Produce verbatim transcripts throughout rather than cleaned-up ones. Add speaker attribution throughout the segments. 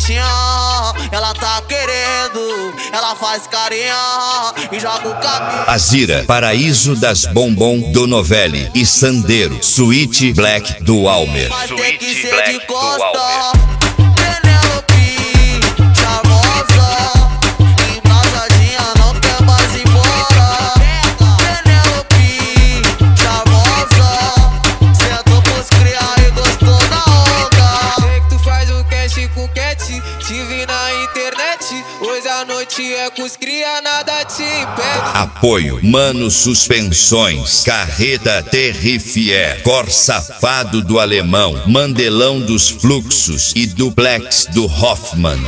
Speaker 1: bonitinha, ela tá querendo, ela faz carinha e joga o cabelo.
Speaker 2: Azira, paraíso das bombom do Novelli e Sandero, Suíte Black do Almer.
Speaker 1: Mas tem que ser de costa. Penélope, charmosa, embrasadinha, não quer mais ir embora. Penélope, charmosa, sentou pros cria e gostou da onda.
Speaker 3: Sei que tu faz um cash com cat, te vi na internet. Hoje a noite é com os cria, nada te impede.
Speaker 2: Apoio Mano Suspensões, Carreta Terrifier, Cor Safado do Alemão, Mandelão dos Fluxos e Duplex do Hoffman.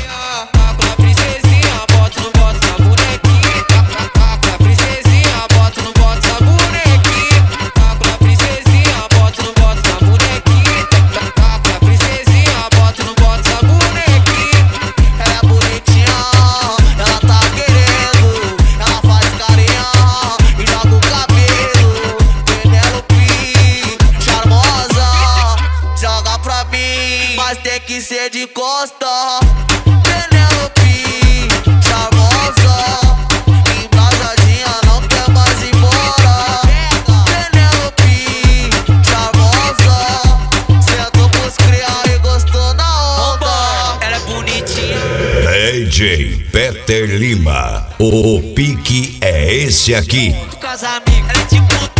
Speaker 1: Mas tem que ser de costa. Penélope, charmosa, embrasadinha, não quer mais ir embora. Penélope, charmosa, sentou pros cria e gostou na onda. Ela é bonitinha.
Speaker 2: D J Peter Lima, o pique é esse aqui.
Speaker 1: Com as amigas, ela é tipo